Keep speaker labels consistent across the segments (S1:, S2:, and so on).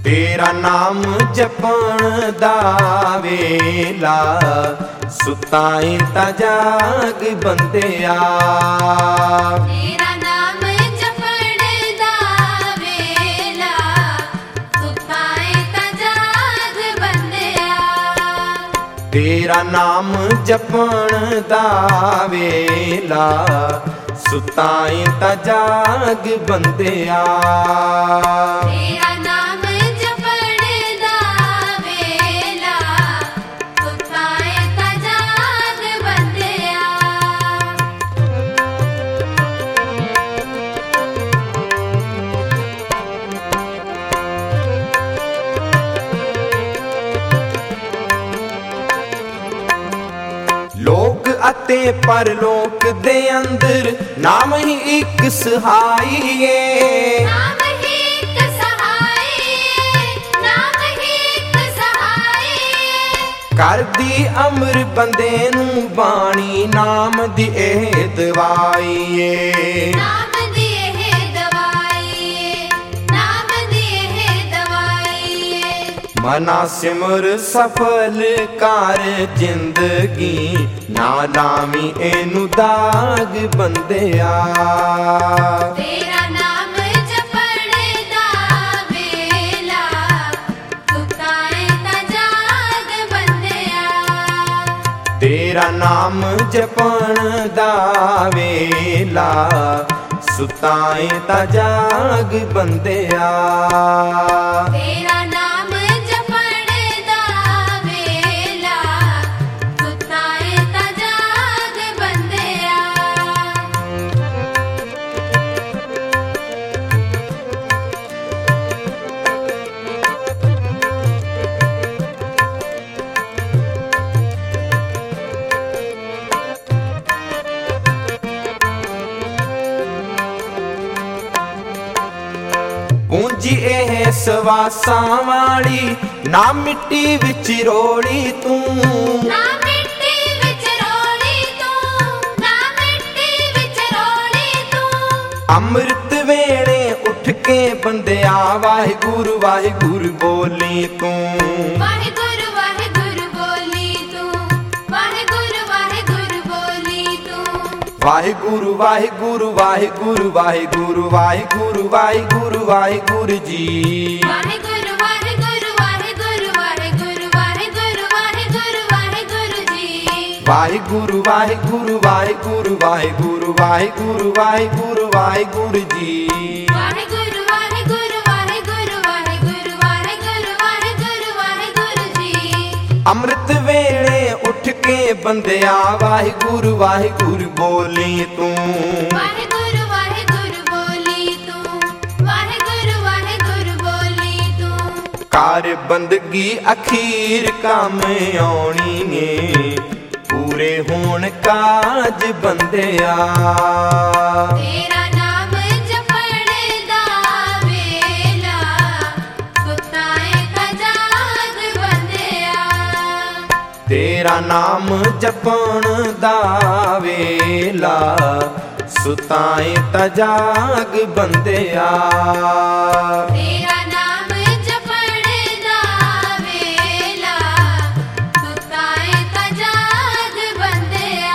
S1: ਤੇਰਾ ਨਾਮ ਜਪਣ ਦਾ ਵੇਲਾ ਸੁੱਤਾ ਏ ਤਾਂ ਜਾਗ ਬੰਦਿਆ।
S2: ਤੇਰਾ ਨਾਮ ਜਪਣ ਦਾ ਵੇਲਾ ਸੁੱਤਾ ਏ ਤਾਂ ਜਾਗ ਬੰਦਿਆ।
S1: ਤੇਰਾ ਨਾਮ ਜਪਣ ਦਾ ਵੇਲਾ ਸੁੱਤਾ ਏ ਤਾਂ ਜਾਗ ਬੰਦਿਆ।
S2: ਤੇਰਾ ਨਾਮ ਜਪਣ ਦਾ ਵੇਲਾ ਸੁੱਤਾ ਏ ਤਾਂ ਜਾਗ ਬੰਦਿਆ।
S1: ਲੋਕ ਅਤੇ ਪਰਲੋਕ ਦੇ ਅੰਦਰ ਨਾਮ ਹੀ ਇੱਕ ਸਹਾਈ ਏ।
S2: ਨਾਮ ਹੀ ਇੱਕ ਸਹਾਈ ਏ, ਨਾਮ ਹੀ ਇੱਕ ਸਹਾਈ ਏ।
S1: ਕਰਦੀ ਅਮਰ ਬੰਦੇ ਨੂੰ ਬਾਣੀ ਨਾਮ ਦੀ ਇਹ ਦਵਾਈ ਏ।
S2: ਨਾਮ ਦੀ ਇਹ ਦਵਾਈ ਏ, ਨਾਮ ਦੀ ਇਹ ਦਵਾਈ ਏ।
S1: ਮਨਾ ਸਿਮਰ ਸਫਲ ਕਰ ਜ਼ਿੰਦਗੀ ਨਾ ਲਾਵੀਂ ਇਹਨੂੰ ਦਾਗ ਬੰਦਿਆ।
S2: ਤੇਰਾ ਨਾਮ ਜਪਣ ਦਾ ਵੇਲਾ ਸੁੱਤਾ ਏ ਤਾਂ ਜਾਗ ਬੰਦਿਆ।
S1: ਤੇਰਾ ਨਾਮ ਜਪਣ ਦਾ ਵੇਲਾ ਸੁੱਤਾ ਏ ਤਾਂ ਜਾਗ ਬੰਦਿਆ।
S2: ਤੇਰਾ ਨਾਮ ਜਪਣ ਦਾ ਵੇਲਾ ਸੁੱਤਾ ਏ ਤਾਂ ਜਾਗ ਬੰਦਿਆ।
S1: ਪੂੰਜੀ ਇਹ ਸਵਾਸਾਂ ਵਾਲੀ ਨਾ ਮਿੱਟੀ ਵਿੱਚ ਰੋੜੀ ਤੂੰ।
S2: ਨਾ ਮਿੱਟੀ ਵਿੱਚ ਰੋਲੀ ਤੂੰ, ਨਾ ਮਿੱਟੀ ਵਿੱਚ ਰੋਲੀ ਤੂੰ।
S1: ਅੰਮ੍ਰਿਤ ਵੇਲੇ ਉੱਠ ਕੇ ਬੰਦਿਆ ਵਾਹਿਗੁਰੂ ਵਾਹਿਗੁਰੂ ਬੋਲੀ ਤੂੰ।
S2: ਵਾਹਿਗੁਰੂ ਵਾਹਿਗੁਰੂ ਬੋਲੀ ਤੂੰ, ਵਾਹਿਗੁਰੂ ਵਾਹਿਗੁਰੂ ਬੋਲੀ ਤੂੰ।
S1: ਵਾਹਿਗੁਰੂ ਵਾਹਿਗੁਰੂ ਵਾਹਿਗੁਰੂ ਵਾਹਿਗੁਰੂ ਵਾਹਿਗੁਰੂ ਵਾਹਿਗੁਰੂ ਵਾਹਿਗੁਰੂ ਜੀ।
S2: ਵਾਹਿਗੁਰੂ ਵਾਹਿਗੁਰੂ ਵਾਹਿਗੁਰੂ ਵਾਹਿਗੁਰੂ ਵਾਹਿਗੁਰੂ ਵਾਹਿਗੁਰੂ ਵਾਹਿਗੁਰੂ ਜੀ।
S1: ਵਾਹਿਗੁਰੂ ਵਾਹਿਗੁਰੂ ਵਾਹਿਗੁਰੂ ਵਾਹਿਗੁਰੂ ਵਾਹਿਗੁਰੂ ਵਾਹਿਗੁਰੂ ਵਾਹਿਗੁਰੂ ਜੀ।
S2: ਵਾਹਿਗੁਰੂ ਵਾਹਿਗੁਰੂ ਵਾਹਿਗੁਰੂ ਵਾਹਿਗੁਰੂ ਵਾਹਿਗੁਰੂ ਵਾਹਿਗੁਰੂ ਵਾਹਿਗੁਰੂ ਜੀ।
S1: ਅੰਮ੍ਰਿਤ ਵੇਲੇ ਉੱਠ ਕੇ ਬੰਦਿਆ ਵਾਹਿਗੁਰੂ ਵਾਹਿਗੁਰੂ ਬੋਲੀ ਤੂੰ।
S2: ਵਾਹਿਗੁਰੂ ਵਾਹਿਗੁਰੂ ਬੋਲੀ ਤੂੰ, ਵਾਹਿਗੁਰੂ ਵਾਹਿਗੁਰੂ ਬੋਲੀ ਤੂੰ।
S1: ਕਰ ਬੰਦਗੀ ਅਖੀਰ ਕੰਮ ਆਉਣੀ ਏ ਪੂਰੇ ਹੋਣ ਕਾਜ ਬੰਦਿਆ।
S2: ਤੇਰਾ ਨਾਮ ਜਪਣ ਦਾ ਵੇਲਾ ਸੁੱਤਾ ਏ ਤਾਂ ਜਾਗ ਬੰਦਿਆ।
S1: ਤੇਰਾ ਨਾਮ ਜਪਣ ਦਾ ਵੇਲਾ ਸੁੱਤਾ ਏ ਤਾਂ ਜਾਗ ਬੰਦਿਆ।
S2: ਤੇਰਾ ਨਾਮ ਜਪਣ ਦਾ ਵੇਲਾ ਸੁੱਤਾ ਏ ਤਾਂ ਜਾਗ ਬੰਦਿਆ।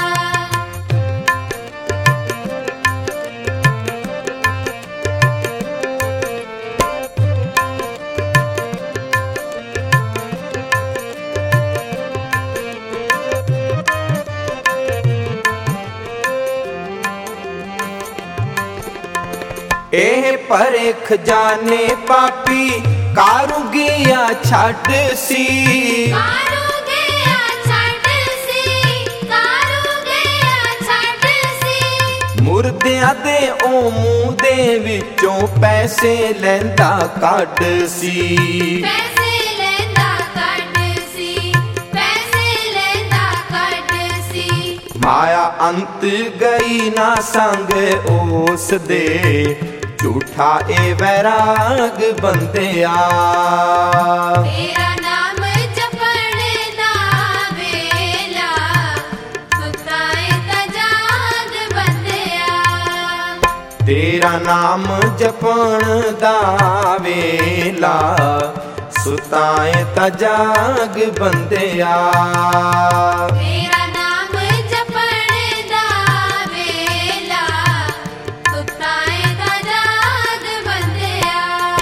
S1: ਇਹ ਭਰੇ ਖਜ਼ਾਨੇ ਪਾਪੀ ਕਾਰੂ ਗਿਆ ਛੱਡ ਸੀ।
S2: ਕਾਰੂ ਗਿਆ ਛੱਡ ਸੀ, ਕਾਰੂ ਗਿਆ ਛੱਡ ਸੀ।
S1: ਮੁਰਦਿਆਂ ਦੇ ਉਹ ਮੂੰਹ ਦੇ ਵਿੱਚੋਂ ਪੈਸੇ ਲੈਂਦਾ ਕੱਢ ਸੀ।
S2: ਪੈਸੇ ਲੈਂਦਾ ਕੱਢ ਸੀ, ਪੈਸੇ ਲੈਂਦਾ ਕੱਢ ਸੀ।
S1: ਮਾਇਆ ਅੰਤ ਗਈ ਨਾ ਸੰਗ ਉਸ ਦੇ ਝੂਠਾ ਇਹ ਵੈਰਾਗ ਬੰਦਿਆ।
S2: ਤੇਰਾ ਨਾਮ ਜਪਣ ਦਾ ਵੇਲਾ ਸੁੱਤਾ ਏ ਤਾਂ ਜਾਗ ਬੰਦਿਆ।
S1: ਤੇਰਾ ਨਾਮ ਜਪਣ ਦਾ ਵੇਲਾ ਸੁਤਾਏ ਤਾਂ ਜਾਗ ਬੰਦਿਆ।
S2: ਤੇਰਾ ਨਾਮ ਜਪਣ ਦਾ ਵੇਲਾ ਸੁਤਾਏ ਤਾਂ ਜਾਗ ਬੰਦਿਆ।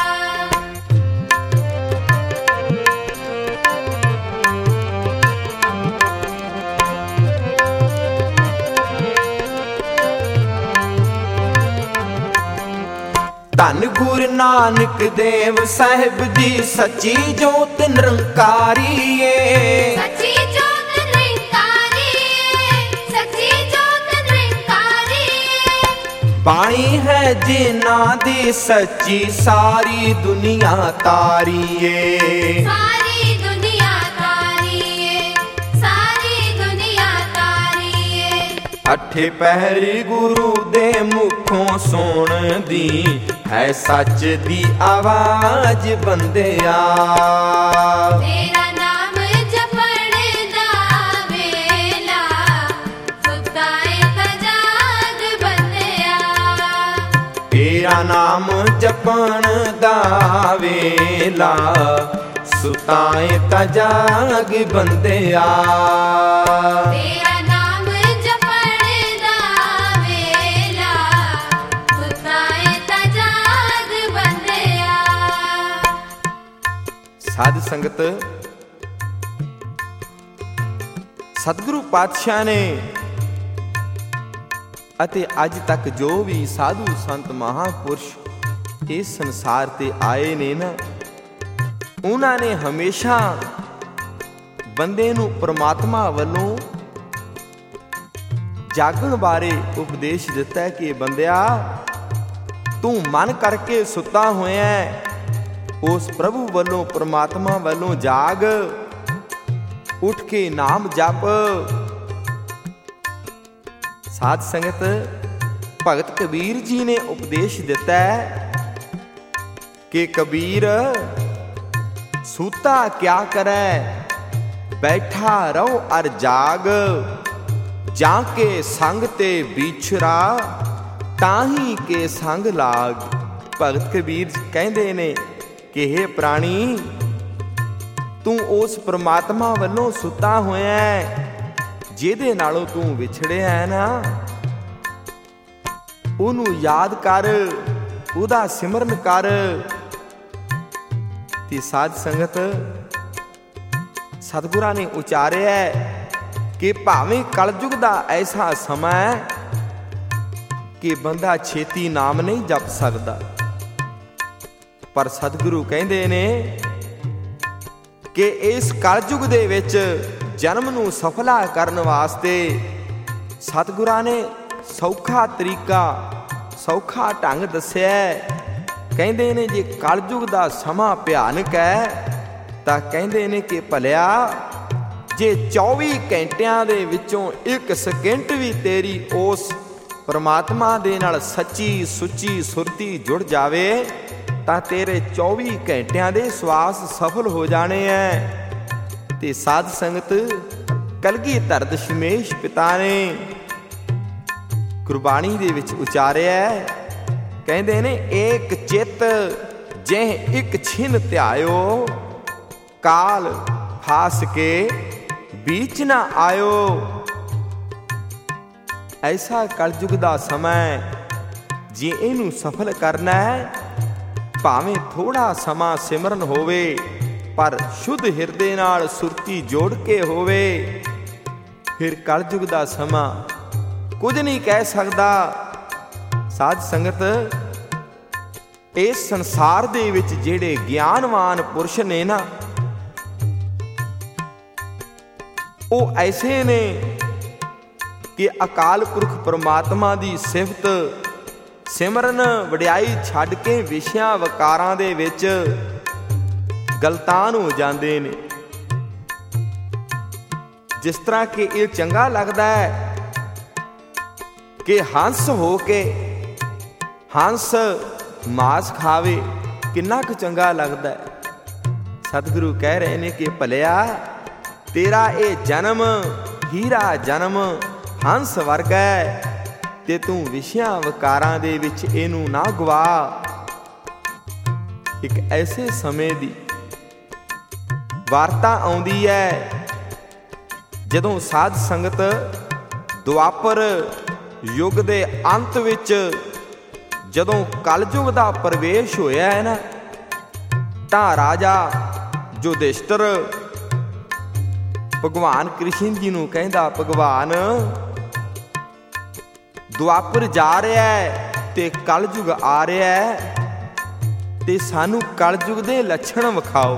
S1: ਧੰਨ ਗੁਰੂ ਨਾਨਕ ਦੇਵ ਸਾਹਿਬ ਜੀ ਸੱਚੀ ਜੋਤ ਨਿਰੰਕਾਰੀ ਏ।
S2: ਸੱਚੀ ਜੋਤ ਨਿਰੰਕਾਰੀ ਏ, ਸੱਚੀ ਜੋਤ ਨਿਰੰਕਾਰੀ ਏ।
S1: ਬਾਣੀ ਹੈ ਜਿਨ੍ਹਾਂ ਦੀ ਸੱਚੀ ਸਾਰੀ ਦੁਨੀਆ ਤਾਰੀ ਏ।
S2: ਸਾਰੀ ਦੁਨੀਆ ਤਾਰੀ ਏ, ਸਾਰੀ ਦੁਨੀਆ ਤਾਰੀ ਏ।
S1: ਅਠੇ ਪਹਿਰ ਗੁਰੂ ਦੇ ਮੁਖੋਂ ਸੁਣਦੀ ਹੈ ਸੱਚ ਦੀ ਆਵਾਜ਼ ਬੰਦਿਆ।
S2: ਤੇਰਾ ਨਾਮ ਜਪਣ ਦਾ ਵੇਲਾ ਸੁਤਾਏ ਤਾਂ ਜਾਗ ਬੰਦਿਆ।
S1: ਤੇਰਾ ਨਾਮ ਜਪਣ ਦਾ ਵੇਲਾ ਸੁਤਾਏ ਤਾਂ ਜਾਗ ਬੰਦਿਆ।
S2: ਤੇਰਾ ਨਾਮ ਜਪਣ ਦਾ ਵੇਲਾ ਸੁਤਾਏ ਤਾਂ ਜਾਗ ਬੰਦਿਆ।
S1: ਸਾਧ ਸੰਗਤ, ਸਤਿਗੁਰੂ ਪਾਤਸ਼ਾਹ ਨੇ ਅਤੇ ਅੱਜ ਤੱਕ ਜੋ ਵੀ ਸਾਧੂ ਸੰਤ ਮਹਾਂਪੁਰਸ਼ ਇਸ ਸੰਸਾਰ ਤੇ ਆਏ ਨੇ ਨਾ, ਉਹਨਾਂ ਨੇ ਹਮੇਸ਼ਾ ਬੰਦੇ ਨੂੰ ਪ੍ਰਮਾਤਮਾ ਵੱਲੋਂ ਜਾਗਣ ਬਾਰੇ ਉਪਦੇਸ਼ ਦਿੱਤਾ ਕਿ ਬੰਦਿਆ, ਤੂੰ ਮਨ ਕਰਕੇ ਸੁੱਤਾ ਹੋਇਆ ਹੈ, ਉਸ ਪ੍ਰਭੂ ਵੱਲੋਂ ਪ੍ਰਮਾਤਮਾ ਵੱਲੋਂ ਜਾਗ ਉੱਠ ਕੇ ਨਾਮ ਜਪ। ਸਾਧ ਸੰਗਤ, ਭਗਤ ਕਬੀਰ ਜੀ ਨੇ ਉਪਦੇਸ਼ ਦਿੱਤਾ ਕਿ ਕਬੀਰ ਸੂਤਾ ਕਿਆ ਕਰੈ, ਬੈਠਾ ਰਹੋ ਅਰ ਜਾਗ, ਜਾਂ ਕੇ ਸੰਗ ਤੇ ਵਿਛੜਾ, ਤਾਹੀਂ ਕੇ ਸੰਗ ਲਾਗ। ਭਗਤ ਕਬੀਰ ਕਹਿੰਦੇ ਨੇ ਕਿ ਹੇ ਪ੍ਰਾਣੀ, ਤੂੰ ਉਸ ਪ੍ਰਮਾਤਮਾ ਵੱਲੋਂ ਸੁੱਤਾ ਹੋਇਆ ਹੈ, ਜਿਹਦੇ ਨਾਲੋਂ ਤੂੰ ਵਿਛੜਿਆ ਹੈ ਨਾ, ਉਹਨੂੰ ਯਾਦ ਕਰ, ਉਹਦਾ ਸਿਮਰਨ ਕਰ। ਤੇ ਸਾਧ ਸੰਗਤ, ਸਤਿਗੁਰਾਂ ਨੇ ਉਚਾਰਿਆ ਕਿ ਭਾਵੇਂ ਕਲਯੁਗ ਦਾ ਐਸਾ ਸਮਾਂ ਹੈ ਕਿ ਬੰਦਾ ਛੇਤੀ ਨਾਮ ਨਹੀਂ ਜਪ ਸਕਦਾ, ਪਰ ਸਤਿਗੁਰੂ ਕਹਿੰਦੇ ਨੇ ਕਿ ਇਸ ਕਲਯੁਗ ਦੇ ਵਿੱਚ ਜਨਮ ਨੂੰ ਸਫਲਾ ਕਰਨ ਵਾਸਤੇ ਸਤਿਗੁਰਾਂ ਨੇ ਸੌਖਾ ਤਰੀਕਾ, ਸੌਖਾ ਢੰਗ ਦੱਸਿਆ। ਕਹਿੰਦੇ ਨੇ ਜੇ ਕਲਯੁਗ ਦਾ ਸਮਾਂ ਭਿਆਨਕ ਹੈ ਤਾਂ ਕਹਿੰਦੇ ਨੇ ਕਿ ਭਲਿਆ, ਜੇ 24 ਘੰਟਿਆਂ ਦੇ ਵਿੱਚੋਂ 1 ਸਕਿੰਟ ਵੀ ਤੇਰੀ ਉਸ ਪਰਮਾਤਮਾ ਦੇ ਨਾਲ ਸੱਚੀ ਸੁੱਚੀ ਸੁਰਤੀ ਜੁੜ ਜਾਵੇ ਤਾਂ ਤੇਰੇ 24 ਘੰਟਿਆਂ ਦੇ ਸਵਾਸ ਸਫਲ ਹੋ ਜਾਣੇ ਐ। ਤੇ ਸਾਧ ਸੰਗਤ, ਕਲਗੀਧਰ ਦਸ਼ਮੇਸ਼ ਪਿਤਾ ਨੇ ਗੁਰਬਾਣੀ ਦੇ ਵਿੱਚ ਉਚਾਰਿਆ, ਕਹਿੰਦੇ ਨੇ ਏਕ ਚਿੱਤ ਜਿਹ ਇੱਕ ਛਿਨ ਧਿਆਇਓ, ਕਾਲ ਫਾਸ ਕੇ बीच ना आयो। ऐसा कलयुग दा समय जे इनू सफल करना है, भावें थोड़ा समा सिमरन होवे पर शुद्ध हिरदे नाल सुरती जोड़ के होवे, फिर कलयुग दा समा कुछ नहीं कह सकदा। साध संगत, इस संसार दे विच जेड़े ज्ञानवान पुरुष ने ना, वो ऐसे ने कि अकाल पुरख परमात्मा दी सिफत सिमरन वडियाई छड्ड के विषयां वकारां दे विच गलतान हो जांदे ने। जिस तरह कि ये चंगा लगदा है कि हंस हो के हंस मांस खावे, किन्ना क चंगा लगदा है। सतगुरु कह रहे ने कि भलिया, तेरा ये जन्म हीरा जन्म हंस वर्गा है, ते तू विषयां वकारां दे विच इनू ना गवा। ਇੱਕ ਐਸੇ ਸਮੇਂ ਦੀ ਵਾਰਤਾ ਆਉਂਦੀ ਹੈ ਜਦੋਂ ਸਾਧ ਸੰਗਤ ਦੁਆਪਰ ਯੁੱਗ ਦੇ ਅੰਤ ਵਿੱਚ ਜਦੋਂ ਕਲਯੁਗ ਦਾ ਪ੍ਰਵੇਸ਼ ਹੋਇਆ ਹੈ ਨਾ, ਤਾਂ ਰਾਜਾ ਯੁਧਿਸ਼ਟਰ ਭਗਵਾਨ ਕ੍ਰਿਸ਼ਨ ਜੀ ਨੂੰ ਕਹਿੰਦਾ, ਭਗਵਾਨ ਦੁਆਪਰ ਜਾ ਰਿਹਾ ਹੈ ਤੇ ਕਲਯੁਗ ਆ ਰਿਹਾ ਹੈ, ਤੇ ਸਾਨੂੰ ਕਲਯੁਗ ਦੇ ਲੱਛਣ ਵਿਖਾਓ।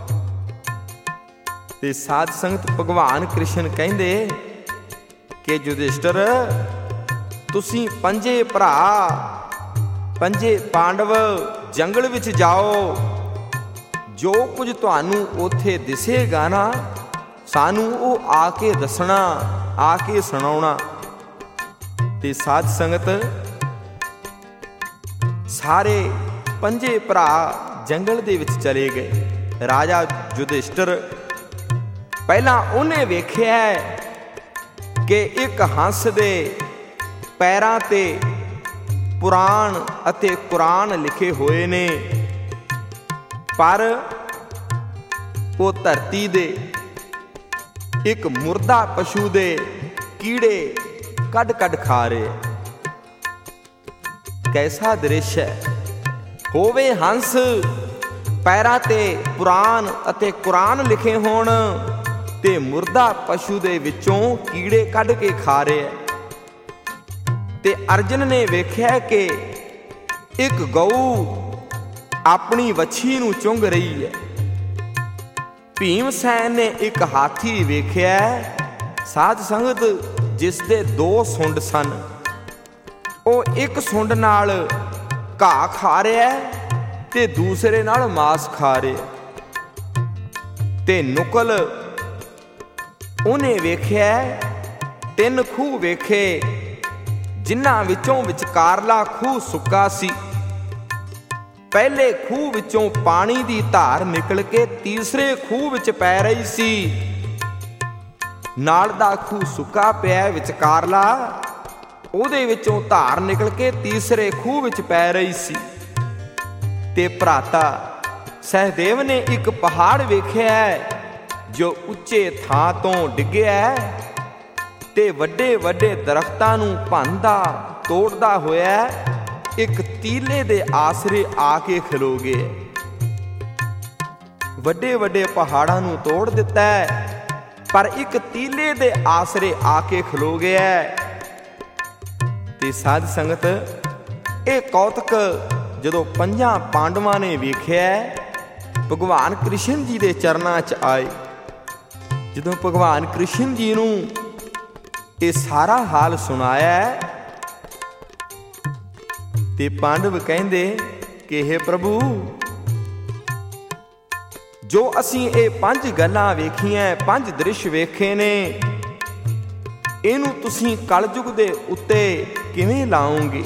S1: ਤੇ ਸਾਧ ਸੰਗਤ ਭਗਵਾਨ ਕ੍ਰਿਸ਼ਨ ਕਹਿੰਦੇ ਕਿ ਯੁਧਿਸ਼ਟਰ, ਤੁਸੀਂ ਪੰਜੇ ਭਰਾ, ਪੰਜੇ ਪਾਂਡਵ ਜੰਗਲ ਵਿੱਚ ਜਾਓ, ਜੋ ਕੁਝ ਤੁਹਾਨੂੰ ਉੱਥੇ ਦਿਸੇਗਾ ਨਾ, ਸਾਨੂੰ ਉਹ ਆ ਕੇ ਦੱਸਣਾ, ਆ ਕੇ ਸੁਣਾਉਣਾ। ਤੇ ਸਾਧ ਸੰਗਤ ਸਾਰੇ ਪੰਜੇ ਭਰਾ ਜੰਗਲ ਦੇ ਵਿੱਚ ਚਲੇ ਗਏ। ਰਾਜਾ ਯੁਧਿਸ਼ਟਰ ਪਹਿਲਾਂ ਉਹਨੇ ਵੇਖਿਆ ਕਿ ਇੱਕ ਹੰਸ ਦੇ ਪੈਰਾਂ ਤੇ ਪੁਰਾਣ ਅਤੇ ਕੁਰਾਨ ਲਿਖੇ ਹੋਏ ਨੇ, ਪਰ ਉਹ ਧਰਤੀ ਦੇ ਇੱਕ ਮੁਰਦਾ ਪਸ਼ੂ ਦੇ ਕੀੜੇ ਕੱਢ ਕੱਢ ਖਾ ਰਹੇ। ਕੈਸਾ ਦ੍ਰਿਸ਼ ਹੈ, ਹੋਵੇ ਹੰਸ, ਪੈਰਾਂ ਤੇ ਪੁਰਾਨ ਅਤੇ ਕੁਰਾਨ ਲਿਖੇ ਹੋਣ, ਤੇ ਮੁਰਦਾ ਪਸ਼ੂ ਦੇ ਵਿੱਚੋਂ ਕੀੜੇ ਕੱਢ ਕੇ ਖਾ ਰਹੇ। ਤੇ ਅਰਜਨ ਨੇ ਵੇਖਿਆ ਕਿ ਇੱਕ ਗਊ ਆਪਣੀ ਵੱਛੀ ਨੂੰ ਚੁੰਘ ਰਹੀ ਹੈ। ਭੀਮ ਸੈਨ ਨੇ ਇੱਕ ਹਾਥੀ ਵੇਖਿਆ, ਸਾਧ ਸੰਗਤ, ਜਿਸ ਦੇ 2 ਸੁੰਡ ਸਨ। ਉਹ ਇੱਕ ਸੁੰਡ ਨਾਲ ਘਾਹ ਖਾ ਰਿਹਾ ਤੇ ਦੂਸਰੇ ਨਾਲ ਮਾਸ ਖਾ ਰਿਹਾ। ਤੇ ਨੁਕਲ ਉਹਨੇ ਵੇਖਿਆ 3 ਖੂਹ ਵੇਖੇ, ਜਿਨ੍ਹਾਂ ਵਿੱਚੋਂ ਵਿਚਕਾਰਲਾ ਖੂਹ ਸੁੱਕਾ ਸੀ। ਪਹਿਲੇ ਖੂਹ ਵਿੱਚੋਂ ਪਾਣੀ ਦੀ ਧਾਰ ਨਿਕਲ ਕੇ ਤੀਸਰੇ ਖੂਹ ਵਿੱਚ ਪੈ ਰਹੀ ਸੀ। ਨਾਲ ਦਾ ਖੂਹ ਸੁੱਕਾ ਪਿਆ, ਵਿਚਕਾਰਲਾ ਉਹਦੇ ਵਿੱਚੋਂ ਧਾਰ ਨਿਕਲ ਕੇ ਤੀਸਰੇ ਖੂਹ ਵਿੱਚ ਪੈ ਰਹੀ ਸੀ। ਤੇ ਭਰਾਤਾ ਸਹਿਦੇਵ ਨੇ ਇੱਕ ਪਹਾੜ ਵੇਖਿਆ ਜੋ ਉੱਚੇ ਥਾਂ ਤੋਂ ਡਿੱਗਿਆ ਤੇ ਵੱਡੇ ਵੱਡੇ ਦਰਖਤਾਂ ਨੂੰ ਭੰਨਦਾ ਤੋੜਦਾ ਹੋਇਆ ਇੱਕ ਤੀਲੇ ਦੇ ਆਸਰੇ ਆ ਕੇ ਖਲੋ ਗਏ। ਵੱਡੇ ਵੱਡੇ ਪਹਾੜਾਂ ਨੂੰ ਤੋੜ ਦਿੱਤਾ, ਪਰ ਇੱਕ ਤੀਲੇ ਦੇ ਆਸਰੇ ਆ ਕੇ ਖਲੋ ਗਿਆ। ਤੇ ਸਾਧ ਸੰਗਤ, ਇਹ ਕੌਤਕ ਜਦੋਂ 5 ਪਾਂਡਵਾਂ ਨੇ ਵੇਖਿਆ, ਭਗਵਾਨ ਕ੍ਰਿਸ਼ਨ ਜੀ ਦੇ ਚਰਨਾਂ 'ਚ ਆਏ। ਜਦੋਂ ਭਗਵਾਨ ਕ੍ਰਿਸ਼ਨ ਜੀ ਨੂੰ ਇਹ ਸਾਰਾ ਹਾਲ ਸੁਣਾਇਆ, ਤੇ ਪਾਂਡਵ ਕਹਿੰਦੇ ਕਿ ਹੇ ਪ੍ਰਭੂ, ਜੋ ਅਸੀਂ ਇਹ 5 ਗੱਲਾਂ ਵੇਖੀਆਂ, 5 ਦ੍ਰਿਸ਼ ਵੇਖੇ ਨੇ, ਇਹਨੂੰ ਤੁਸੀਂ ਕਲਯੁਗ ਦੇ ਉੱਤੇ ਕਿਵੇਂ ਲਾਓਗੇ?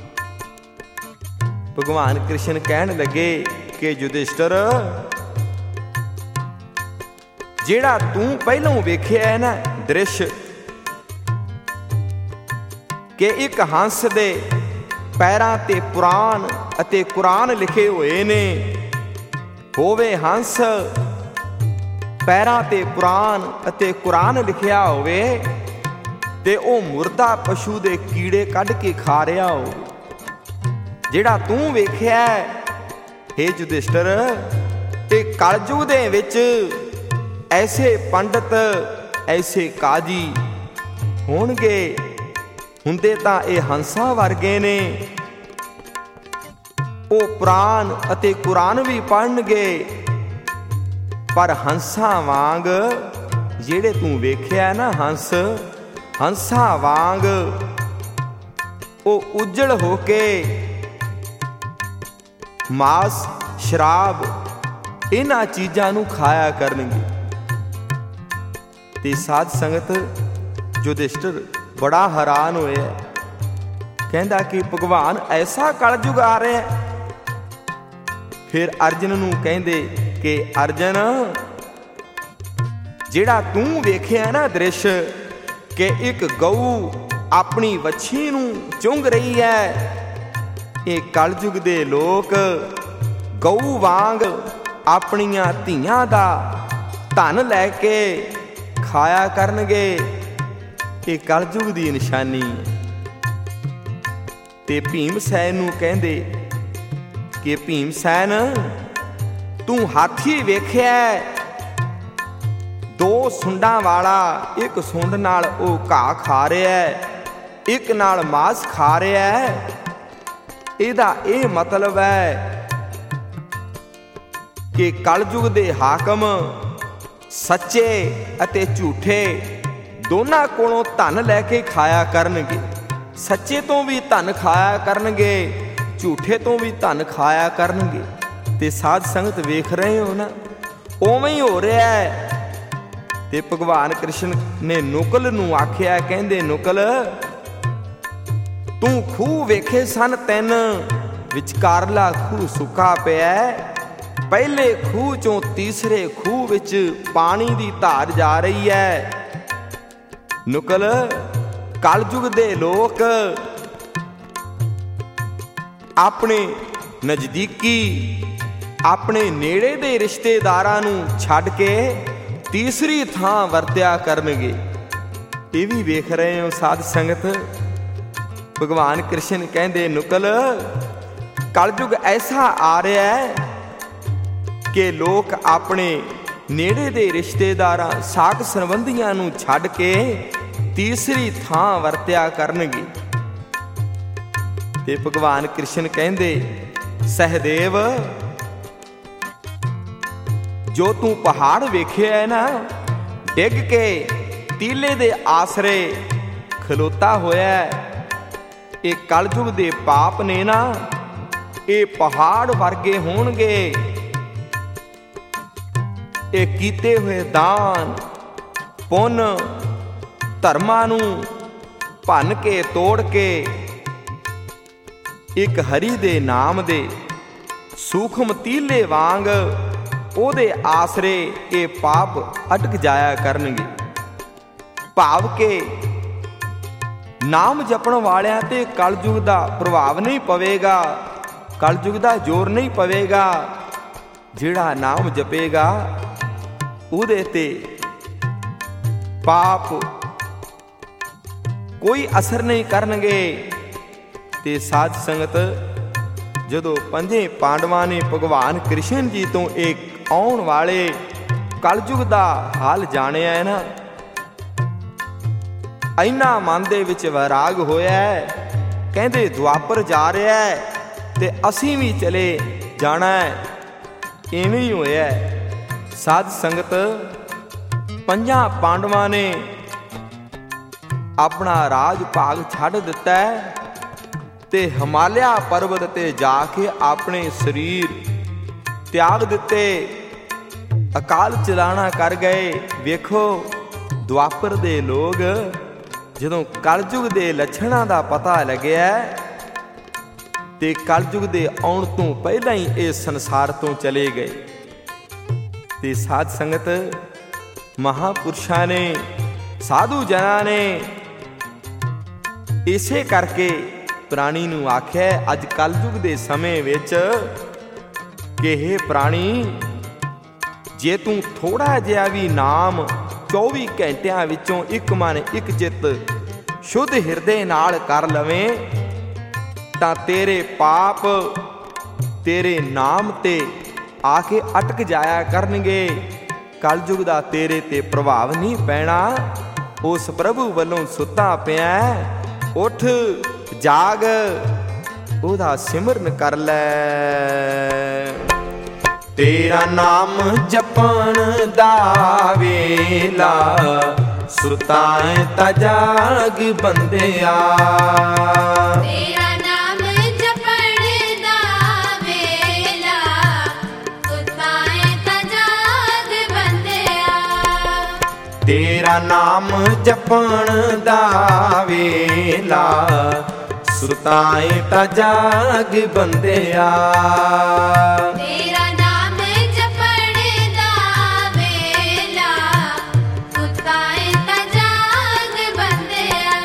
S1: ਭਗਵਾਨ ਕ੍ਰਿਸ਼ਨ ਕਹਿਣ ਲੱਗੇ ਕਿ ਯੁਧਿਸ਼ਟਰ, ਜਿਹੜਾ ਤੂੰ ਪਹਿਲਾਂ ਵੇਖਿਆ ਹੈ ਨਾ ਦ੍ਰਿਸ਼, ਕਿ ਇੱਕ ਹੰਸ ਦੇ ਪੈਰਾਂ ਤੇ ਪੁਰਾਨ ਅਤੇ ਕੁਰਾਨ ਲਿਖੇ ਹੋਏ ਨੇ, ਹੋਵੇ ਹੰਸ, ਪੈਰਾਂ ਤੇ ਪੁਰਾਨ ਅਤੇ ਕੁਰਾਨ ਲਿਖਿਆ ਹੋਵੇ, ਤੇ ਉਹ ਮੁਰਦਾ ਪਸ਼ੂ ਦੇ ਕੀੜੇ ਕੱਢ ਕੇ ਖਾ ਰਿਹਾ ਹੋਵੇ। ਜਿਹੜਾ ਤੂੰ ਵੇਖਿਆ ਹੇ ਯੁਧਿਸ਼ਟਰ, ਤੇ ਕਲਯੁਗ ਦੇ ਵਿੱਚ ਐਸੇ ਪੰਡਤ, ਐਸੇ ਕਾਜੀ ਹੋਣਗੇ, ਹੁੰਦੇ ਤਾਂ ਇਹ ਹੰਸਾਂ ਵਰਗੇ ਨੇ। ਉਹ ਪੁਰਾਨ ਅਤੇ ਕੁਰਾਨ ਵੀ ਪੜ੍ਹਨਗੇ, ਪਰ ਹੰਸਾਂ ਵਾਂਗ ਜਿਹੜੇ ਤੂੰ ਵੇਖਿਆ ਨਾ ਹੰਸ, ਹੰਸਾਂ ਵਾਂਗ ਉਹ ਉਜੜ ਹੋ ਕੇ ਮਾਸ, ਸ਼ਰਾਬ, ਇਹਨਾਂ ਚੀਜ਼ਾਂ ਨੂੰ ਖਾਇਆ ਕਰਨਗੇ। ਤੇ ਸਾਧ ਸੰਗਤ, ਯੁਧਿਸ਼ਟਰ ਬੜਾ ਹੈਰਾਨ ਹੋਇਆ, ਕਹਿੰਦਾ ਕਿ ਭਗਵਾਨ ਐਸਾ ਕਲਯੁਗ ਆ ਰਿਹਾ। ਫਿਰ ਅਰਜਨ ਨੂੰ ਕਹਿੰਦੇ ਕਿ ਅਰਜਨ, ਜਿਹੜਾ ਤੂੰ ਵੇਖਿਆ ਨਾ ਦ੍ਰਿਸ਼, ਕਿ ਇੱਕ ਗਊ ਆਪਣੀ ਵੱਛੀ ਨੂੰ ਚੁੰਘ ਰਹੀ ਹੈ, ਇਹ ਕਲਯੁਗ ਦੇ ਲੋਕ ਗਊ ਵਾਂਗ ਆਪਣੀਆਂ ਧੀਆਂ ਦਾ ਧਨ ਲੈ ਕੇ ਖਾਇਆ ਕਰਨਗੇ। ਇਹ ਕਲਯੁਗ ਦੀ ਨਿਸ਼ਾਨੀ ਹੈ। ਤੇ ਭੀਮ ਸੈਨ ਨੂੰ ਕਹਿੰਦੇ ਕਿ ਭੀਮ ਸੈਨ, ਤੂੰ ਹਾਥੀ ਵੇਖਿਆ, ਦੋ ਸੁੰਡਾਂ ਵਾਲਾ, ਇੱਕ ਸੁੰਡ ਨਾਲ ਉਹ ਘਾਹ ਖਾ ਰਿਹਾ, ਇੱਕ ਨਾਲ ਮਾਸ ਖਾ ਰਿਹਾ। ਇਹਦਾ ਇਹ ਮਤਲਬ ਹੈ ਕਿ ਕਲਯੁਗ ਦੇ ਹਾਕਮ ਸੱਚੇ ਅਤੇ ਝੂਠੇ ਦੋਨਾਂ ਕੋਲੋਂ ਧਨ ਲੈ ਕੇ ਖਾਇਆ ਕਰਨਗੇ। ਸੱਚੇ ਤੋਂ ਵੀ ਧਨ ਖਾਇਆ ਕਰਨਗੇ, ਝੂਠੇ ਤੋਂ ਵੀ ਧਨ ਖਾਇਆ ਕਰਨਗੇ। ਤੇ ਸਾਧ ਸੰਗਤ ਵੇਖ ਰਹੇ ਹੋ ਨਾ, ਉਵੇਂ ਹੀ ਹੋ ਰਿਹਾ ਹੈ। ਤੇ ਭਗਵਾਨ ਕ੍ਰਿਸ਼ਨ ਨੇ ਨੁਕਲ ਨੂੰ ਆਖਿਆ, ਕਹਿੰਦੇ ਨੁਕਲ, ਤੂੰ ਖੂਹ ਵੇਖੇ ਸਨ ਤਿੰਨ, ਵਿਚਕਾਰਲਾ ਖੂਹ ਸੁੱਕਾ ਪਿਆ। ਪਹਿਲੇ ਖੂਹ ਚੋਂ ਤੀਸਰੇ ਖੂਹ ਵਿੱਚ ਪਾਣੀ ਦੀ ਧਾਰ ਜਾ ਰਹੀ ਹੈ। ਨੁਕਲ, ਕਲਯੁਗ ਦੇ ਲੋਕ ਆਪਣੇ ਨਜ਼ਦੀਕੀ, ਆਪਣੇ ਨੇੜੇ ਦੇ ਰਿਸ਼ਤੇਦਾਰਾਂ ਨੂੰ ਛੱਡ ਕੇ ਤੀਸਰੀ ਥਾਂ ਵਰਤਿਆ ਕਰਨਗੇ। ਇਹ ਵੀ ਵੇਖ ਰਹੇ ਹੋ ਸਾਧ ਸੰਗਤ। ਭਗਵਾਨ ਕ੍ਰਿਸ਼ਨ ਕਹਿੰਦੇ ਨੁਕਲ, ਕਲਯੁਗ ਐਸਾ ਆ ਰਿਹਾ ਹੈ ਕਿ ਲੋਕ ਆਪਣੇ ਨੇੜੇ ਦੇ ਰਿਸ਼ਤੇਦਾਰਾਂ, ਸਾਕ ਸੰਬੰਧੀਆਂ ਨੂੰ ਛੱਡ ਕੇ ਤੀਸਰੀ ਥਾਂ ਵਰਤਿਆ ਕਰਨਗੇ। ਤੇ ਭਗਵਾਨ ਕ੍ਰਿਸ਼ਨ ਕਹਿੰਦੇ, ਸਹਿਦੇਵ, ਜੋ ਤੂੰ ਪਹਾੜ ਵੇਖਿਆ ਹੈ ਨਾ, ਡਿੱਗ ਕੇ ਟੀਲੇ ਦੇ ਆਸਰੇ ਖਲੋਤਾ ਹੋਇਆ, ਇਹ ਕਲਯੁਗ ਦੇ ਪਾਪ ਨੇ ਨਾ, ਇਹ ਪਹਾੜ ਵਰਗੇ ਹੋਣਗੇ। ਇਹ ਕੀਤੇ ਹੋਏ ਦਾਨ ਪੁੰਨ ਧਰਮਾਂ ਨੂੰ ਭੰਨ ਕੇ ਤੋੜ ਕੇ ਇੱਕ ਹਰੀ ਦੇ ਨਾਮ ਦੇ ਸੂਖਮ ਤੀਲੇ ਵਾਂਗ ਉਹਦੇ ਆਸਰੇ ਇਹ ਪਾਪ ਅਟਕ ਜਾਇਆ ਕਰਨਗੇ। ਭਾਵ ਕਿ ਨਾਮ ਜਪਣ ਵਾਲਿਆਂ ਤੇ ਕਲਯੁਗ ਦਾ ਪ੍ਰਭਾਵ ਨਹੀਂ ਪਵੇਗਾ, ਕਲਯੁਗ ਦਾ ਜ਼ੋਰ ਨਹੀਂ ਪਵੇਗਾ। ਜਿਹੜਾ ਨਾਮ ਜਪੇਗਾ ਉਹਦੇ ਤੇ ਪਾਪ ਕੋਈ ਅਸਰ ਨਹੀਂ ਕਰਨਗੇ। ਤੇ ਸਾਧ ਸੰਗਤ, ਜਦੋਂ ਪੰਜੇ ਪਾਂਡਵਾਂ ਨੇ ਭਗਵਾਨ ਕ੍ਰਿਸ਼ਨ ਜੀ ਤੋਂ ਇੱਕ ਆਉਣ ਵਾਲੇ ਕਲਯੁਗ ਦਾ ਹਾਲ ਜਾਣਿਆ ਹੈ ਨਾ, ਇੰਨਾ ਮਨ ਦੇ ਵਿੱਚ ਵੈਰਾਗ ਹੋਇਆ, ਕਹਿੰਦੇ ਦੁਆਪਰ ਜਾ ਰਿਹਾ ਤੇ ਅਸੀਂ ਵੀ ਚਲੇ ਜਾਣਾ। ਇਵੇਂ ਹੀ ਹੋਇਆ। ਸਾਧ ਸੰਗਤ, ਪੰਜਾਂ ਪਾਂਡਵਾਂ ਨੇ ਆਪਣਾ ਰਾਜ ਭਾਗ ਛੱਡ ਦਿੱਤਾ ਤੇ ਹਿਮਾਲਿਆ ਪਰਬਤ ਤੇ ਜਾ ਕੇ ਆਪਣੇ ਸਰੀਰ ਤਿਆਗ ਦਿੱਤੇ, ਅਕਾਲ ਚਲਾਣਾ ਕਰ ਗਏ। ਵੇਖੋ, ਦੁਆਪਰ ਦੇ ਲੋਕ ਜਦੋਂ ਕਲਯੁਗ ਦੇ ਲੱਛਣਾਂ ਦਾ ਪਤਾ ਲੱਗਿਆ ਤੇ ਕਲਯੁਗ ਦੇ ਆਉਣ ਤੋਂ ਪਹਿਲਾਂ ਹੀ ਇਹ ਸੰਸਾਰ ਤੋਂ ਚਲੇ ਗਏ। ਤੇ ਸਾਧ ਸੰਗਤ, ਮਹਾਪੁਰਸ਼ਾਂ ਨੇ, ਸਾਧੂ ਜਨਾਂ ਨੇ ਇਸੇ ਕਰਕੇ ਪ੍ਰਾਣੀ ਨੂੰ ਆਖਿਆ ਅੱਜ ਕਲਯੁਗ ਦੇ ਸਮੇਂ ਵਿੱਚ ਕਿ ਇਹ ਪ੍ਰਾਣੀ, ਜੇ ਤੂੰ ਥੋੜਾ ਜਿਹਾ ਵੀ ਨਾਮ 24 ਘੰਟਿਆਂ ਵਿੱਚੋਂ ਇੱਕ ਮਨ ਇੱਕ ਚਿੱਤ ਸ਼ੁੱਧ ਹਿਰਦੇ ਨਾਲ ਕਰ ਲਵੇਂ ਤਾਂ ਤੇਰੇ ਪਾਪ ਤੇਰੇ ਨਾਮ ਤੇ ਆ ਕੇ ਅਟਕ ਜਾਇਆ ਕਰਨਗੇ। ਕਲਯੁਗ ਦਾ ਤੇਰੇ ਤੇ ਪ੍ਰਭਾਵ ਨਹੀਂ ਪੈਣਾ। ਉਸ ਪ੍ਰਭੂ ਵੱਲੋਂ ਸੁੱਤਾ ਪਿਆ, ਉੱਠ ਜਾਗ, ਉਹਦਾ ਸਿਮਰਨ ਕਰ ਲੈ। ਤੇਰਾ ਨਾਮ ਜਪਣ ਦਾ ਵੇਲਾ, ਸੁਤਾ ਤਾ ਜਾਗ ਬੰਦਿਆ।
S2: ਤੇਰਾ ਨਾਮ ਜਪਣ ਦਾ ਵੇਲਾ, ਸੁਤਾ ਤਾ ਜਾਗ ਬੰਦਿਆ।
S1: ਤੇਰਾ ਨਾਮ ਜਪਣ ਦਾ ਵੇਲਾ, ਸੁਤਾ ਤਾ ਜਾਗ ਬੰਦਿਆ।
S2: ਤੇਰਾ ਨਾਮ ਜਪਣ ਦਾ ਵੇਲਾ, ਸੁਤਾ ਤਾ ਜਾਗ ਬੰਦਿਆ।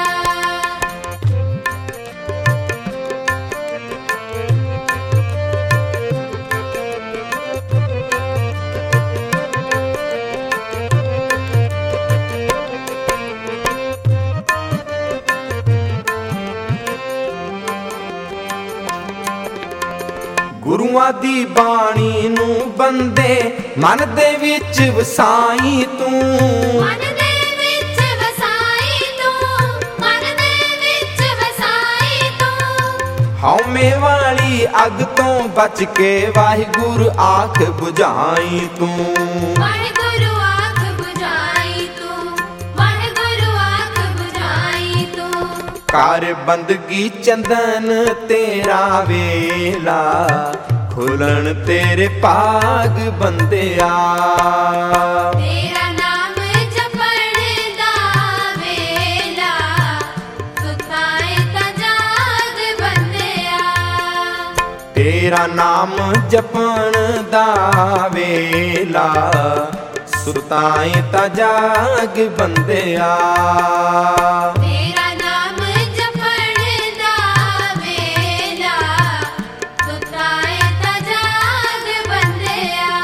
S1: ਦੀ ਬਾਣੀ ਨੂੰ ਬੰਦੇ ਮਨ ਦੇ ਵਿੱਚ ਵਸਾਈ ਤੂੰ।
S2: ਮਨ ਦੇ ਵਿੱਚ ਵਸਾਈ ਤੂੰ, ਮਨ ਦੇ ਵਿੱਚ ਵਸਾਈ ਤੂੰ।
S1: ਹਉਮੈ ਵਾਲੀ ਅੱਗ ਤੋਂ ਬਚ ਕੇ ਵਾਹਿਗੁਰੂ ਆਖ ਬੁਝਾਈ ਤੂੰ।
S2: ਵਾਹਿਗੁਰੂ ਆਖ ਬੁਝਾਈ ਤੂੰ, ਵਾਹਿਗੁਰੂ ਆਖ ਬੁਝਾਈ ਤੂੰ।
S1: ਕਰ ਬੰਦਗੀ ਚੰਦਨ ਤੇਰਾ ਵੇਲਾ, ਖੁੱਲਣ ਤੇਰੇ ਭਾਗ ਬੰਦਿਆ।
S2: ਤੇਰਾ ਨਾਮ ਜਪਣ ਦਾ ਵੇਲਾ, ਸੁਤਾਏ ਤਾਂ ਜਾਗ ਬੰਦਿਆ।
S1: ਤੇਰਾ ਨਾਮ ਜਪਣ ਦਾ ਵੇਲਾ, ਸੁਤਾਏ ਤਾਂ ਜਾਗ ਬੰਦਿਆ।
S2: ਤੇਰਾ ਨਾਮ ਜਪਣ ਦਾ ਵੇਲਾ, ਸੁਤਾਏ ਤਾਂ ਜਾਗ ਬੰਦਿਆ।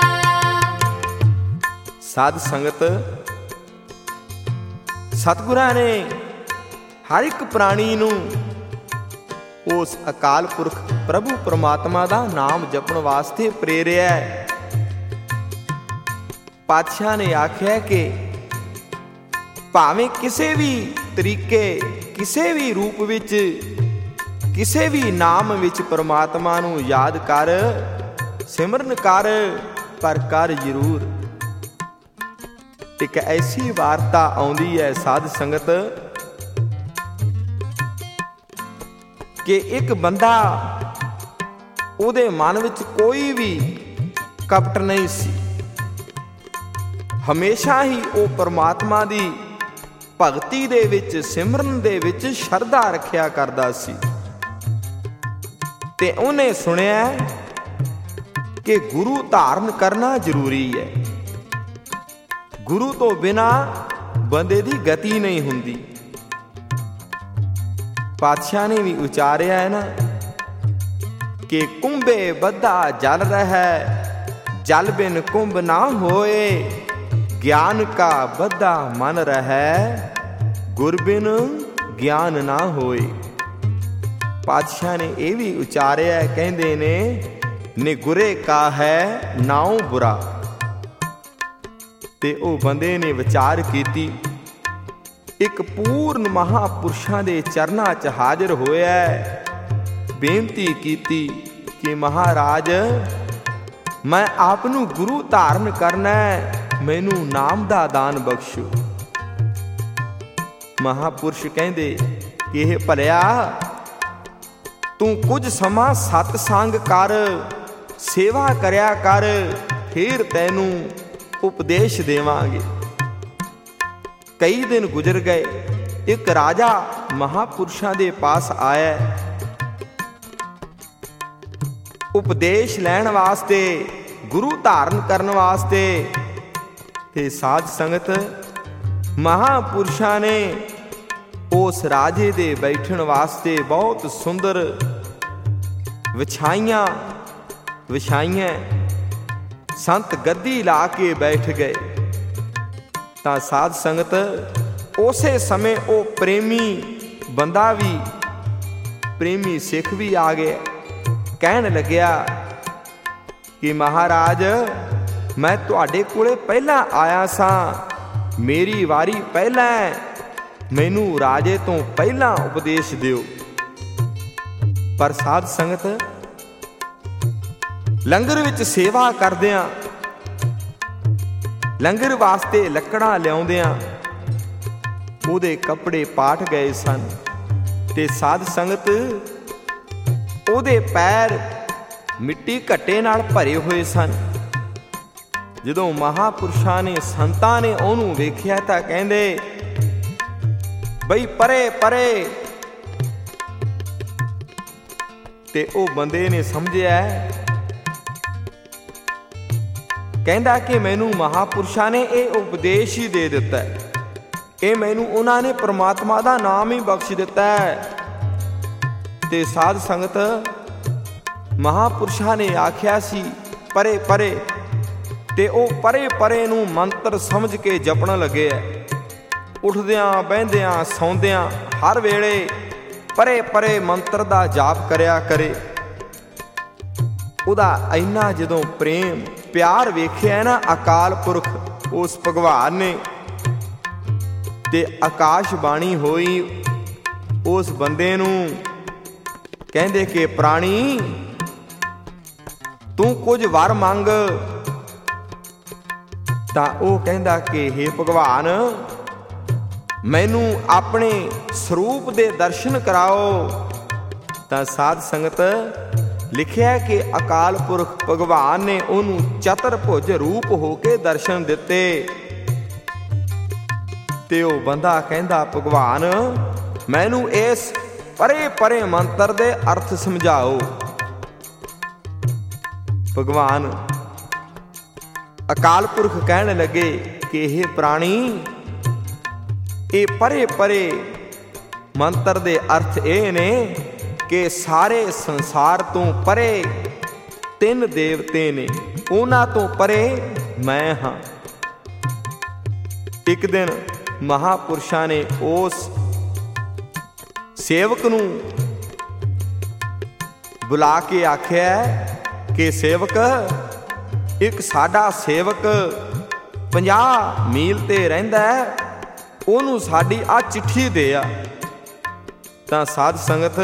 S1: ਸਾਧ ਸੰਗਤ, ਸਤਿਗੁਰਾਂ ਨੇ ਹਰ ਇੱਕ ਪ੍ਰਾਣੀ ਨੂੰ ਉਸ ਅਕਾਲ ਪੁਰਖ ਪ੍ਰਭੂ ਪਰਮਾਤਮਾ ਦਾ ਨਾਮ ਜਪਣ ਵਾਸਤੇ ਪ੍ਰੇਰਿਆ ਹੈ। ਪਾਤਸ਼ਾਹ ਨੇ ਆਖਿਆ ਕਿ ਭਾਵੇਂ ਕਿਸੇ ਵੀ ਤਰੀਕੇ, ਕਿਸੇ ਵੀ ਰੂਪ ਵਿੱਚ, ਕਿਸੇ ਵੀ ਨਾਮ ਵਿੱਚ ਪਰਮਾਤਮਾ ਨੂੰ ਯਾਦ ਕਰ, ਸਿਮਰਨ ਕਰ, ਪਰ ਕਰ ਜ਼ਰੂਰ। ਇੱਕ ਐਸੀ ਵਾਰਤਾ ਆਉਂਦੀ ਹੈ ਸਾਧ ਸੰਗਤ ਕਿ ਇੱਕ ਬੰਦਾ, ਉਹਦੇ ਮਨ ਵਿੱਚ ਕੋਈ ਵੀ ਕਪਟ ਨਹੀਂ ਸੀ। ਹਮੇਸ਼ਾ ਹੀ ਉਹ ਪਰਮਾਤਮਾ ਦੀ ਭਗਤੀ ਦੇ ਵਿੱਚ, ਸਿਮਰਨ ਦੇ ਵਿੱਚ ਸ਼ਰਧਾ ਰੱਖਿਆ ਕਰਦਾ ਸੀ। ਤੇ ਉਹਨੇ ਸੁਣਿਆ ਕਿ ਗੁਰੂ ਧਾਰਨ ਕਰਨਾ ਜ਼ਰੂਰੀ ਹੈ। ਗੁਰੂ ਤੋਂ ਬਿਨਾ ਬੰਦੇ ਦੀ ਗਤੀ ਨਹੀਂ ਹੁੰਦੀ। ਪਾਤਸ਼ਾਹ ਨੇ ਵੀ ਉਚਾਰਿਆ ਹੈ ਨਾ ਕਿ ਕੁੰਭੇ ਬੱਧਾ ਜਲ ਰਹਿ, ਜਲ ਬਿਨ ਕੁੰਭ ਨਾ ਹੋਏ। ਗਿਆਨ ਕਾ ਬੱਧਾ ਮਨ ਰਹਿ, ਗੁਰ ਬਿਨ ਗਿਆਨ ਨਾ ਹੋਏ। ਪਾਤਸ਼ਾਹ ਨੇ ਇਹ ਵੀ ਉਚਾਰਿਆ, ਕਹਿੰਦੇ ਨੇ ਨਿਗੁਰੇ ਕਾ ਹੈ ਨਾਉ ਬੁਰਾ। ਤੇ ਉਹ ਬੰਦੇ ਨੇ ਵਿਚਾਰ ਕੀਤੀ, ਇੱਕ ਪੂਰਨ ਮਹਾਪੁਰਸ਼ਾਂ ਦੇ ਚਰਨਾਂ 'ਚ ਹਾਜ਼ਰ ਹੋਇਆ, ਬੇਨਤੀ ਕੀਤੀ ਕਿ ਮਹਾਰਾਜ, ਮੈਂ ਆਪ ਨੂੰ ਗੁਰੂ ਧਾਰਨ ਕਰਨਾ ਹੈ, ਮੈਨੂੰ ਨਾਮ ਦਾ ਦਾਨ ਬਖਸ਼ੋ। ਮਹਾਪੁਰਸ਼ ਕਹਿੰਦੇ ਕਿ ਇਹ ਭਲਿਆ, ਤੂੰ ਕੁਝ ਸਮਾਂ ਸਤ ਸੰਗ ਕਰ, ਸੇਵਾ ਕਰਿਆ ਕਰ, ਫਿਰ ਤੈਨੂੰ ਉਪਦੇਸ਼ ਦੇਵਾਂਗੇ। ਕਈ ਦਿਨ ਗੁਜ਼ਰ ਗਏ। ਇੱਕ ਰਾਜਾ ਮਹਾਪੁਰਸ਼ਾਂ ਦੇ ਪਾਸ ਆਇਆ ਉਪਦੇਸ਼ ਲੈਣ ਵਾਸਤੇ, ਗੁਰੂ ਧਾਰਨ ਕਰਨ ਵਾਸਤੇ। ਤੇ ਸਾਧ ਸੰਗਤ, ਮਹਾਪੁਰਸ਼ਾਂ ਨੇ ਉਸ ਰਾਜੇ ਦੇ ਬੈਠਣ ਵਾਸਤੇ ਬਹੁਤ ਸੁੰਦਰ ਵਿਛਾਈਆਂ ਸੰਤ ਗੱਦੀ ਲਾ ਕੇ ਬੈਠ ਗਏ। ਤਾਂ ਸਾਧ ਸੰਗਤ, ਉਸੇ ਸਮੇਂ ਉਹ ਪ੍ਰੇਮੀ ਬੰਦਾ ਵੀ, ਪ੍ਰੇਮੀ ਸਿੱਖ ਵੀ ਆ ਗਿਆ। ਕਹਿਣ ਲੱਗਿਆ ਕਿ ਮਹਾਰਾਜ, ਮੈਂ ਤੁਹਾਡੇ ਕੋਲੇ ਪਹਿਲਾਂ ਆਇਆ ਸਾਂ, ਮੇਰੀ ਵਾਰੀ ਪਹਿਲਾਂ ਹੈ, ਮੈਨੂੰ ਰਾਜੇ ਤੋਂ ਪਹਿਲਾਂ ਉਪਦੇਸ਼ ਦਿਓ। ਪਰ ਸਾਧ ਸੰਗਤ, ਲੰਗਰ ਵਿੱਚ ਸੇਵਾ ਕਰਦਿਆਂ, ਲੰਗਰ ਵਾਸਤੇ ਲੱਕੜਾਂ ਲਿਆਉਂਦਿਆਂ ਉਹਦੇ ਕੱਪੜੇ ਪਾਟ ਗਏ ਸਨ। ਤੇ ਸਾਧ ਸੰਗਤ, ਉਹਦੇ ਪੈਰ ਮਿੱਟੀ ਘੱਟੇ ਨਾਲ ਭਰੇ ਹੋਏ ਸਨ। ਜਦੋਂ ਮਹਾਪੁਰਸ਼ਾਂ ਨੇ, ਸੰਤਾਂ ਨੇ ਉਹਨੂੰ ਵੇਖਿਆ ਤਾਂ ਕਹਿੰਦੇ, ਬਈ ਪਰੇ ਪਰੇ। ਤੇ ਉਹ ਬੰਦੇ ਨੇ ਸਮਝਿਆ, ਕਹਿੰਦਾ ਕਿ ਮੈਨੂੰ ਮਹਾਪੁਰਸ਼ਾਂ ਨੇ ਇਹ ਉਪਦੇਸ਼ ਹੀ ਦੇ ਦਿੱਤਾ ਹੈ, ਇਹ ਮੈਨੂੰ ਉਹਨਾਂ ਨੇ ਪ੍ਰਮਾਤਮਾ ਦਾ ਨਾਮ ਹੀ ਬਖਸ਼ ਦਿੱਤਾ ਹੈ। ਤੇ ਸਾਧ ਸੰਗਤ, ਮਹਾਪੁਰਸ਼ਾਂ ਨੇ ਆਖਿਆ ਸੀ ਪਰੇ ਪਰੇ, ਤੇ ਉਹ ਪਰੇ ਪਰੇ ਨੂੰ ਮੰਤਰ ਸਮਝ ਕੇ ਜਪਣ ਲੱਗੇ ਐ। ਉੱਠਦਿਆਂ, ਬਹਿੰਦਿਆਂ, ਸੌਂਦਿਆਂ, ਹਰ ਵੇਲੇ ਪਰੇ ਪਰੇ ਮੰਤਰ ਦਾ ਜਾਪ ਕਰਿਆ ਕਰੇ। ਉਹਦਾ ਇੰਨਾ ਜਦੋਂ ਪ੍ਰੇਮ ਪਿਆਰ ਵੇਖਿਆ ਨਾ ਅਕਾਲ ਪੁਰਖ ਉਸ ਭਗਵਾਨ ਨੇ, ਤੇ ਆਕਾਸ਼ ਬਾਣੀ ਹੋਈ ਉਸ ਬੰਦੇ ਨੂੰ, ਕਹਿੰਦੇ ਕਿ ਪ੍ਰਾਣੀ ਤੂੰ ਕੁਝ ਵਰ ਮੰਗ। ਤਾਂ ਉਹ ਕਹਿੰਦਾ ਕਿ ਹੇ ਭਗਵਾਨ ਮੈਨੂੰ ਆਪਣੇ ਸਰੂਪ ਦੇ ਦਰਸ਼ਨ ਕਰਾਓ। ਤਾਂ ਸਾਧ ਸੰਗਤ ਲਿਖਿਆ ਕਿ ਅਕਾਲ ਪੁਰਖ ਭਗਵਾਨ ਨੇ ਉਹਨੂੰ ਚਤੁਰਭੁਜ ਰੂਪ ਹੋ ਕੇ ਦਰਸ਼ਨ ਦਿੱਤੇ। ਤੇ ਉਹ ਬੰਦਾ ਕਹਿੰਦਾ ਭਗਵਾਨ ਮੈਨੂੰ ਇਸ ਪਰੇ ਪਰੇ ਮੰਤਰ ਦੇ ਅਰਥ ਸਮਝਾਓ। ਭਗਵਾਨ ਅਕਾਲ ਪੁਰਖ ਕਹਿਣ ਲੱਗੇ ਕਿ ਇਹ ਪ੍ਰਾਣੀ ਇਹ ਪਰੇ ਪਰੇ ਮੰਤਰ ਦੇ ਅਰਥ ਇਹ ਨੇ ਕਿ ਸਾਰੇ ਸੰਸਾਰ ਤੋਂ ਪਰੇ 3 ਦੇਵਤੇ ਨੇ, ਉਹਨਾਂ ਤੋਂ ਪਰੇ ਮੈਂ ਹਾਂ। ਇੱਕ ਦਿਨ ਮਹਾਪੁਰਸ਼ਾਂ ਨੇ ਉਸ ਸੇਵਕ ਨੂੰ ਬੁਲਾ ਕੇ ਆਖਿਆ ਕਿ ਸੇਵਕ, ਇੱਕ ਸਾਡਾ ਸੇਵਕ 50 ਮੀਲ ਤੇ ਰਹਿੰਦਾ ਹੈ, ਉਹਨੂੰ ਸਾਡੀ ਆ ਚਿੱਠੀ ਦੇ ਆ। ਤਾਂ ਸਾਧ ਸੰਗਤ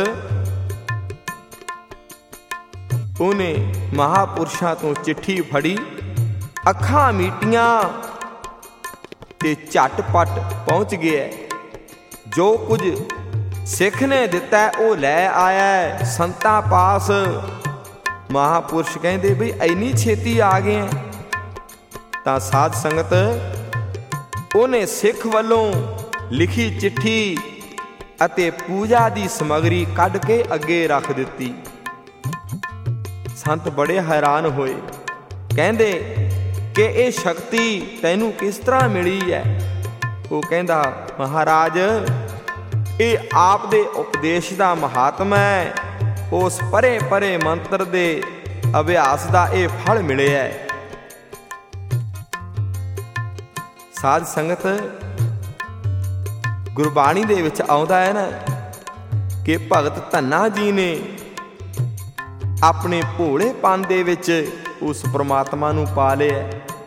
S1: ਉਹਨੇ ਮਹਾਪੁਰਸ਼ਾਂ ਤੋਂ ਚਿੱਠੀ ਫੜੀ, ਅੱਖਾਂ ਮੀਟੀਆਂ ਤੇ ਝਟਪਟ ਪਹੁੰਚ ਗਿਆ। ਜੋ ਕੁਝ ਸਿੱਖ ਨੇ ਦਿੱਤਾ ਉਹ ਲੈ ਆਇਆ ਸੰਤਾਂ ਪਾਸ। ਮਹਾਪੁਰਸ਼ ਕਹਿੰਦੇ ਬਈ ਇੰਨੀ ਛੇਤੀ ਆ ਗਏ। ਤਾਂ ਸਾਧ ਸੰਗਤ ਉਹਨੇ ਸਿੱਖ ਵੱਲੋਂ ਲਿਖੀ ਚਿੱਠੀ ਅਤੇ ਪੂਜਾ ਦੀ ਸਮੱਗਰੀ ਕੱਢ ਕੇ ਅੱਗੇ ਰੱਖ ਦਿੱਤੀ। ਸੰਤ ਬੜੇ ਹੈਰਾਨ ਹੋਏ, ਕਹਿੰਦੇ ਕਿ ਇਹ ਸ਼ਕਤੀ ਤੈਨੂੰ ਕਿਸ ਤਰ੍ਹਾਂ ਮਿਲੀ ਹੈ? ਉਹ ਕਹਿੰਦਾ ਮਹਾਰਾਜ ਇਹ ਆਪ ਦੇ ਉਪਦੇਸ਼ ਦਾ ਮਹਾਤਮ ਹੈ, ਉਸ ਪਰੇ ਪਰੇ ਮੰਤਰ ਦੇ ਅਭਿਆਸ ਦਾ ਇਹ ਫਲ ਮਿਲਿਆ। ਸਾਧ ਸੰਗਤ ਗੁਰਬਾਣੀ ਦੇ ਵਿੱਚ ਆਉਂਦਾ ਹੈ ਨਾ ਕਿ ਭਗਤ ਧੰਨਾ ਜੀ ਨੇ ਆਪਣੇ ਭੋਲੇਪਨ ਦੇ ਵਿੱਚ ਉਸ ਪ੍ਰਮਾਤਮਾ ਨੂੰ ਪਾ ਲਿਆ।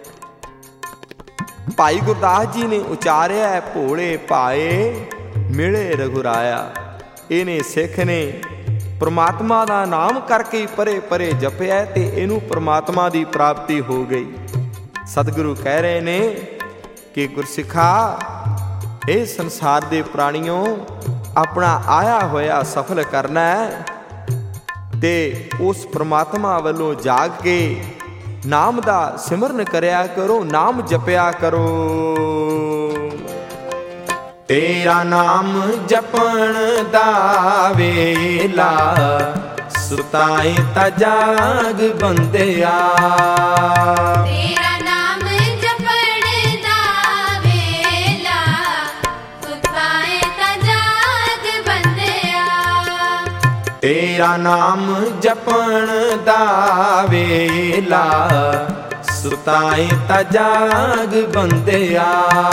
S1: ਭਾਈ ਗੁਰਦਾਸ ਜੀ ਨੇ ਉਚਾਰਿਆ ਭੋਲੇ ਭਾਏ ਮਿਲੇ ਰਘੁਰਾਇਆ। ਇਹਨੇ ਸਿੱਖ ਨੇ ਪ੍ਰਮਾਤਮਾ ਦਾ ਨਾਮ ਕਰਕੇ ਪਰੇ ਪਰੇ ਜਪਿਆ ਤੇ ਇਹਨੂੰ ਪ੍ਰਮਾਤਮਾ ਦੀ ਪ੍ਰਾਪਤੀ ਹੋ ਗਈ। ਸਤਿਗੁਰੂ ਕਹਿ ਰਹੇ ਨੇ ਕਿ ਗੁਰਸਿੱਖਾ ਇਹ ਸੰਸਾਰ ਦੇ ਪ੍ਰਾਣੀਓ ਆਪਣਾ ਆਇਆ ਹੋਇਆ ਸਫਲ ਕਰਨਾ ਹੈ ਤੇ ਉਸ ਪ੍ਰਮਾਤਮਾ ਵੱਲੋਂ ਜਾਗ ਕੇ ਨਾਮ ਦਾ ਸਿਮਰਨ ਕਰਿਆ ਕਰੋ, ਨਾਮ ਜਪਿਆ ਕਰੋ। ਤੇਰਾ ਨਾਮ ਜਪਣ ਦਾ ਵੇਲਾ ਸੁਤਾਏ ਤਾਂ ਜਾਗ ਬੰਦਿਆ।
S2: ਤੇਰਾ ਨਾਮ ਜਪਣ ਦਾ ਵੇਲਾ ਸੁਤਾਏ ਤਾਂ ਜਾਗ ਬੰਦਿਆ।
S1: ਤੇਰਾ ਨਾਮ ਜਪਣ ਦਾ ਵੇਲਾ ਸੁਤਾਏ ਤਾਂ ਜਾਗ ਬੰਦਿਆ।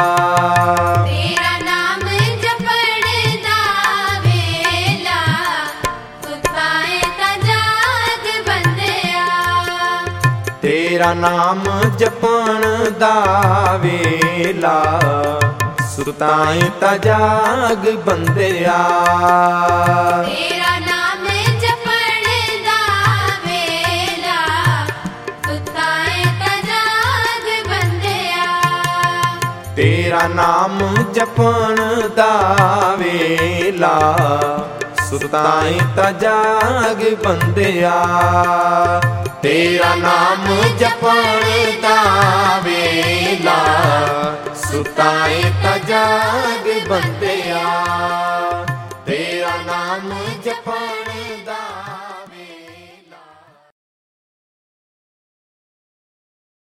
S1: ਤੇਰਾ ਨਾਮ ਜਪਣ ਦਾ ਵੇਲਾ ਸੁਤਾਏ ਤਾਂ ਜਾਗ ਬੰਦਿਆ।
S2: ਤੇਰਾ ਨਾਮ ਜਪਣ ਦਾ ਵੇਲਾ ਸੁਤਾਏ ਤਾਂ ਜਾਗ ਬੰਦਿਆ।
S1: ਤੇਰਾ ਨਾਮ ਜਪਣ ਦਾ ਵੇਲਾ ਸੁਤਾਏ ਤਾਂ ਜਾਗ ਬੰਦਿਆ। ਤੇਰਾ ਨਾਮ ਜਪਣ ਦਾ ਵੇਲਾ ਸੁਤਾਏ ਤਾਂ ਜਾਗ ਬੰਦਿਆ। ਤੇਰਾ ਨਾਮ ਜਪਣ